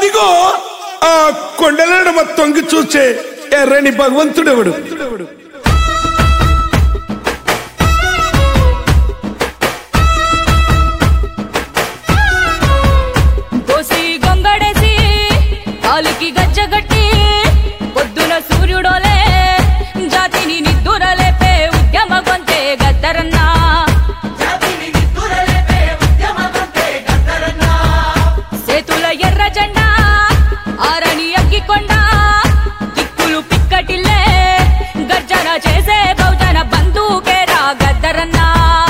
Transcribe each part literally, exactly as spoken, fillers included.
అదిగో ఆ కొండలడమ తొంగి చూచే ఎర్రని భగవంతుడెవడు? కాలికి గజ్జగట్టి పొద్దున సూర్యుడోలే జాతిని నిద్దురలేపే ఉద్యమ గొంతే గద్దరన్నా. సేతుల ఎర్ర జెండా ఆరని అగ్గికొండ దిక్కులు పిక్కటిల్లే గర్జన చేసే బహుజన బంధుకేరా గద్దరన్నా.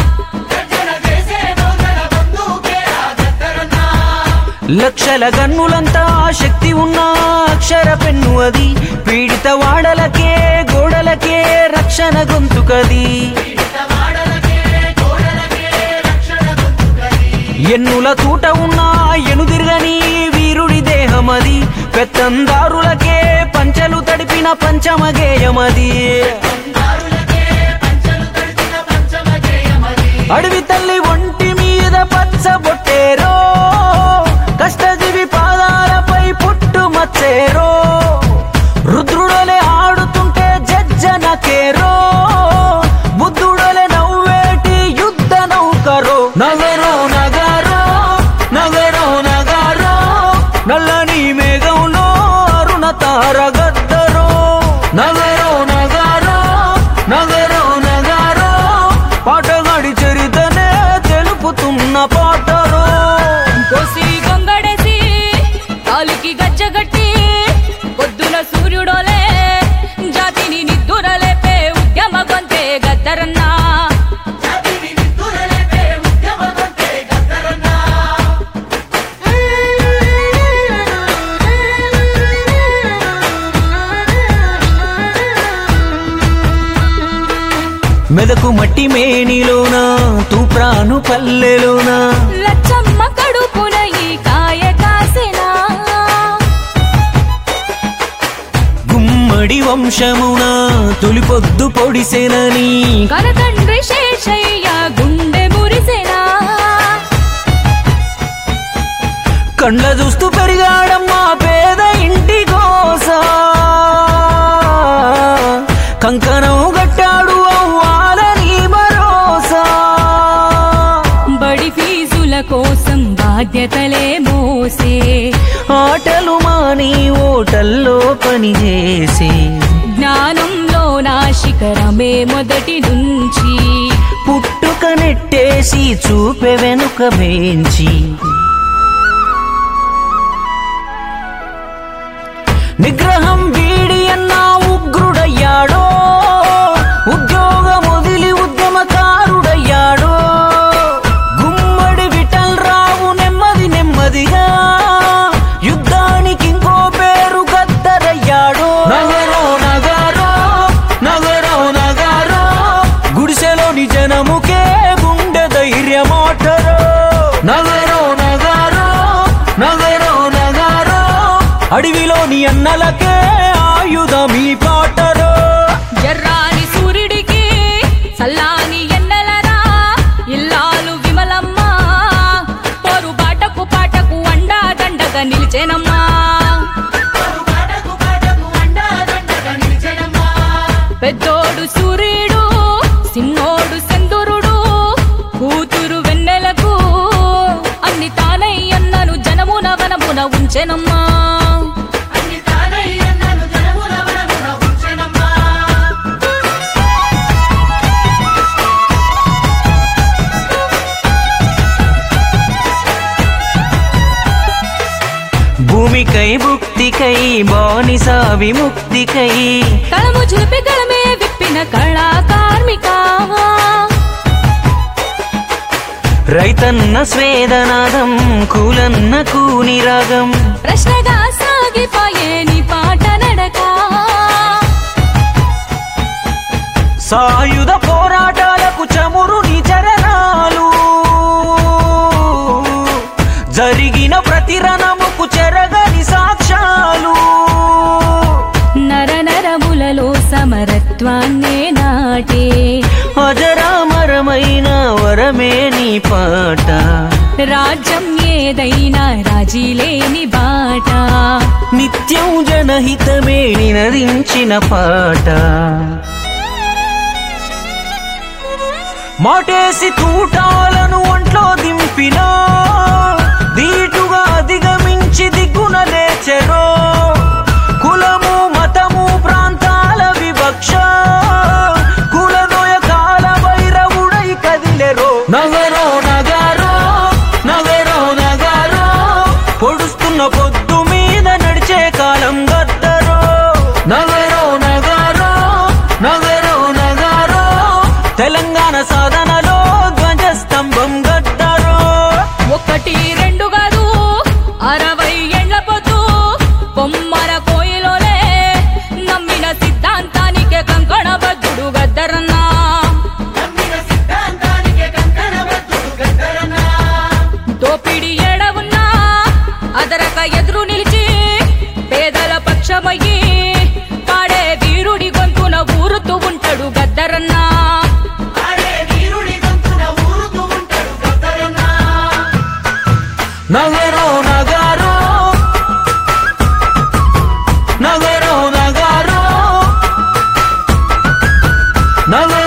లక్షల గన్నులంతా శక్తి ఉన్న అక్షర పెన్ను అది, పీడిత వాడలకే గోడలకే రక్షణ గొంతుకది. ఎన్నుల తూట ఉన్న ఎనుదిరగని వీరుడి దేహమది, పెత్తందారులకే పంచలు తడిపిన పంచమగేయమది. అడవి తల్లి ఒంటి మీద పచ్చబొట్టేరో, కష్టజీవి పాదాలపై పుట్టు మచ్చేరో, రుద్రుడోలే ఆడుతుంటే జజ్జనకేరో, బుద్ధుడోలే నవ్వేటి యుద్ధ నౌకరో. నగరో నగరో నగరో నగరో నల్లని మేఘంలో అరుణ తార గద్దరో. నగరో నగరో నగరో నగరో పాటగాడి చరితనే తెలుపుతున్న పాటరో. కాలికి గజ్జగట్టి పొద్దున సూర్యుడోలే జాతిని నిద్దురలేపే ఉద్యమ గొంతే గద్దరన్నా. మెదకు మట్టి మేనిలోన తూప్రాను పల్లెలోన లచ్చమ్మ కడుపున ఈ కాయ కాసెనా. గుమ్మడి వంశమున తొలి పొద్దు పొడిసెనని కనతండ్రి శేషయ్య గుండె మురిసెనా. కండ్ల చూస్తూ పెరిగాడమ్మా పేద ఇంటి కోసా, కంకణం గట్టాడు అవ్వాలని భరోసా. బడి ఫీజుల కోసం బాధ్యతలే మోసే, ఆటలు మాని ఓటల్లో పనిచేసి, జ్ఞానంలో నా శిఖరమే మొదటి నుంచి, పుట్టుక నెట్టేసి చూపె వెనుక వేంచి. నిగ్రహం వీడి అన్నా ఉగ్రుడయ్యాడో, ఉద్యోగం వదిలి ఉద్యమకారుడయ్యాడో. గుమ్మడి విఠల్ రావు నెమ్మది నెమ్మదిగా యుద్ధానికి ఇంకో పేరు గద్దరయ్యాడో. నగరో నగరో నగరో నగరో గుడిసెలోని జనముకే గుండె ధైర్యమాటరో. నగరో నగరో నగరో నగరో అడవిలోని అన్నలకే ఆయుధమీ పాటరో. ఎర్రాని సూర్యుడికి సల్లాని ఎన్నెలరా ఇల్లాలు విమలమ్మ, పోరు బాటకు పాటకు అండా దండగా నిలిచేనమ్మా. పెద్దోడు సూర్యుడు సిన్నోడు సెందురుడు, కూతురు వెన్నెలకు అన్ని తానై అన్నను జనమున వనమున ఉంచెనమ్మా. భూమికై భుక్తికై బానిస విముక్తికై, కళము చులిపి కళమే విప్పిన కళా కార్మిక. రైతన్న స్వేదనాదం కూలన్న కూని రాగం, ప్రశ్నగా సాగిపోయే నీ పాట నడక. సాయుధ పోరాటాలకు చమురు నీ చరణాలు, జరిగిన ప్రతి రణముకు చెరగని సాక్ష్యాలు. నర నరములలో సమరత్వాన్నే నాటే అజరామరమైన వరమే నీ పాట. రాజ్యం ఏదైనా రాజీ లేని బాట. జనహితమే నినదించిన పాట. మాటేసి తూటాలను ఒంట్లో దింపినా దీటుగా అధిగమించి దిగున లేచెరో. కులము మతము ప్రాంతాల వివక్ష కులదోయ కాల వైరవుడై కదిలెరో. నగరో నగారో నగరో నగారో పొడుస్తున్న పొద్దు మీద నడిచే కాలం గద్దరో. నగరో నగారో నగరో నగారో తెలంగాణ సాధనలో ధ్వజస్తంభం గద్దరో. ఒకటి రెండు కాదు అరవై ఏండ్ల పొద్దు బొమ్మల కోయిలోలే నమ్మిన సిద్ధాంతానికే కంకణబద్ధుడు గద్దరన్నా. దోపిడి ఏడవున్నా అదరక ఎదురు నిలిచి పేదల పక్షమయ్యి పాడే వీరుడి గొంతున ఊరుతూ ఉంటాడు గద్దరన్నా. నగరో నగారో నగరో నగారో నగరో